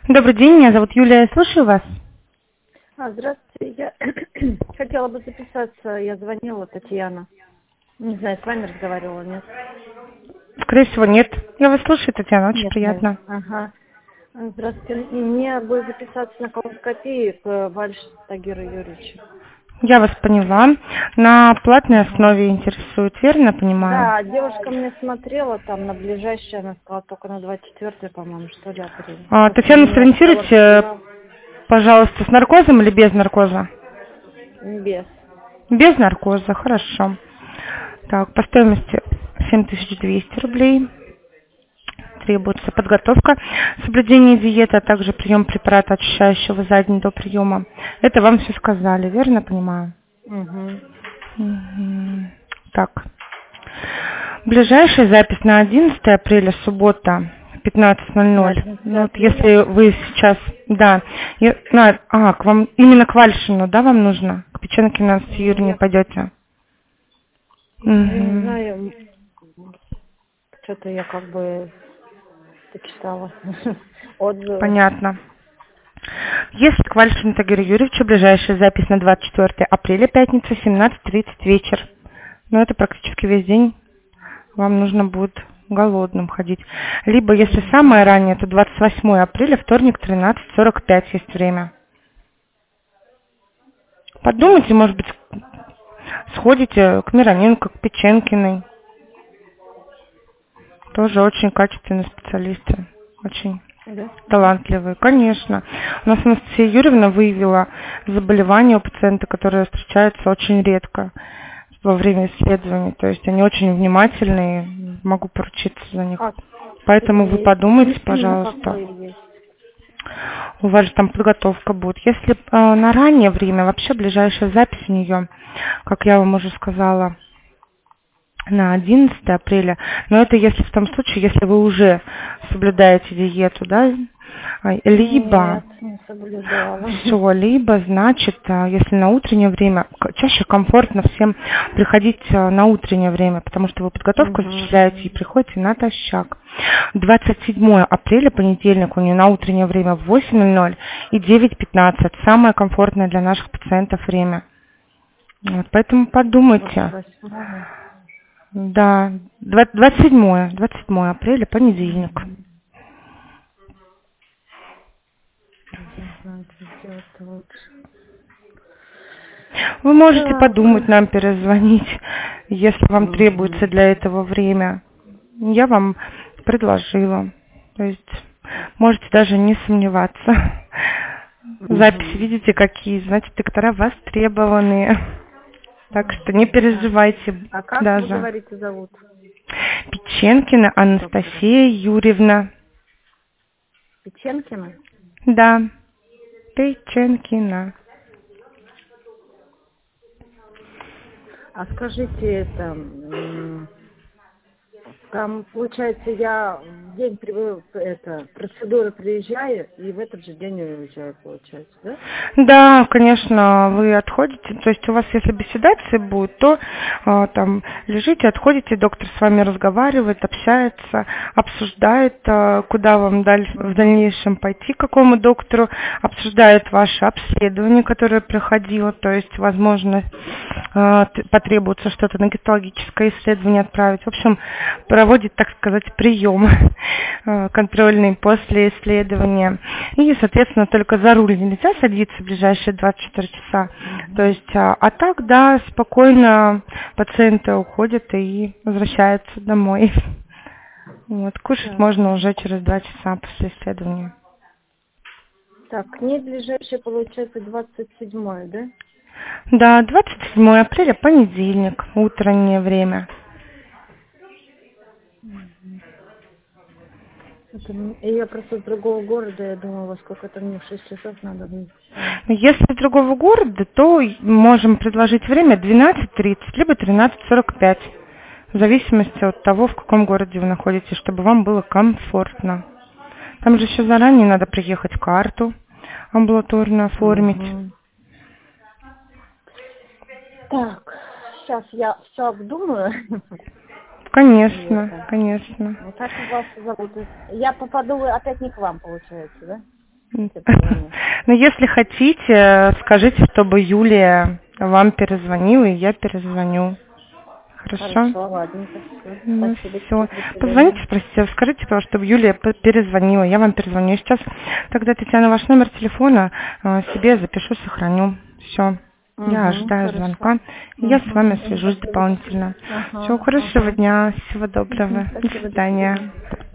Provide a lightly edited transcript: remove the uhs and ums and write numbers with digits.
Добрый день, меня зовут Юлия, я слушаю вас. Здравствуйте. Я хотела бы записаться. Я звонила, Татьяна. Не знаю, с вами разговаривала, нет? Скорее всего, нет. Я вас слушаю, Татьяна, очень Нет, наверное. приятно. Ага. Здравствуйте. Мне бы записаться на колоноскопию к Вальш Тагиру Юрьевичу. Я вас поняла. На платной основе интересует, верно понимаю? Да, девушка мне смотрела там на ближайшее, она сказала только на 24, по-моему, что ли, апреля. Просто Татьяна, меня стало сориентируйте, распирал. пожалуйста, с наркозом или без наркоза? Без. Без наркоза, хорошо. Так, по стоимости 7200 рублей. Требуется подготовка, соблюдение диеты, а также прием препарата, очищающего за день до приема. Это вам все сказали, верно понимаю? Угу. Мгм. Так. Ближайшая запись на 11 апреля, суббота, На 15:00. 11 Ну, вот апреля? если вы сейчас, да, к вам именно к Вальшину, да, вам нужно? К Печенкина с Ну, Юрьевной я пойдете? не Мгм. знаю, что-то я как бы почитала отзывы. Понятно. Если к Вальшину Тагиру Юрьевичу, ближайшая запись на 24 апреля, пятница, 17:30 вечер. Но это практически весь день. Вам нужно будет голодным ходить. Либо, если самое раннее, то 28 апреля, вторник, 13:45 есть время. Подумайте, может быть, сходите к Мироненко, к Печенкиной. Тоже очень качественные специалисты. Очень Да? талантливые, конечно. У нас Анастасия Юрьевна выявила заболевание у пациента, которое встречается очень редко во время исследований. То есть они очень внимательные, могу поручиться за них. А Поэтому вы подумайте, на пожалуйста. какое есть? У вас же там подготовка будет. Если на раннее время, вообще ближайшая запись у нее, как я вам уже сказала, на 11 апреля. Но это если в том случае, если вы уже соблюдаете диету, да, либо Нет, не соблюдала. все, либо, значит, если на утреннее время, чаще комфортно всем приходить на утреннее время, потому что вы подготовку осуществляете и приходите натощак. 27 апреля, понедельник, у нее на утреннее время в 8:00 и 9:15. Самое комфортное для наших пациентов время. Вот, поэтому подумайте. 28. Да, 27 апреля, понедельник. Не знаю, что сделать лучше. Вы можете Так. подумать, нам перезвонить, если вам требуется для этого время. Я вам предложила. То есть можете даже не сомневаться. Записи видите какие, значит, доктора востребованные. Так что не переживайте А как вы даже. говорите зовут? Печенкина Анастасия Юрьевна. Печенкина? Да, Печенкина. А скажите там, получается, я в день процедуры приезжаю и в этот же день уезжаю, получается, да? Да, конечно, вы отходите, то есть у вас, если беседация будет, то там лежите, отходите, доктор с вами разговаривает, общается, обсуждает, куда вам в дальнейшем пойти, к какому доктору, обсуждает ваше обследование, которое проходило, то есть, возможно, потребуется что-то на гистологическое исследование отправить. В общем, проводит, так сказать, прием контрольный после исследования. И, соответственно, только за руль нельзя садиться в ближайшие 24 часа. То есть, а так, да, спокойно пациенты уходят и возвращаются домой. Вот, кушать можно уже через 2 часа после исследования. Так, к ней ближайшее, получается, 27-е, да? Да, 27 апреля, понедельник, утреннее время. И я просто с другого города, я думала, во сколько это мне в 6 часов надо выйти. Если из другого города, то можем предложить время 12:30, либо 13:45, в зависимости от того, в каком городе вы находитесь, чтобы вам было комфортно. Там же еще заранее надо приехать, карту амбулаторную оформить. Так, сейчас я все обдумаю. Конечно, конечно. Как вас зовут? Я попаду опять не к вам, получается, да? Я поняла. Но если хотите, скажите, чтобы Юлия вам перезвонила, и я перезвоню. Хорошо? Хорошо, ладненько, все. Ну Спасибо. все. До свидания. Позвоните, спросите, скажите, пожалуйста, чтобы Юлия перезвонила, я вам перезвоню. Сейчас тогда, Татьяна, ваш номер телефона себе запишу, сохраню. Все. Я ожидаю Хорошо. звонка. И я с вами свяжусь дополнительно. Всего хорошего дня, всего доброго. До Спасибо, до свидания. свидания.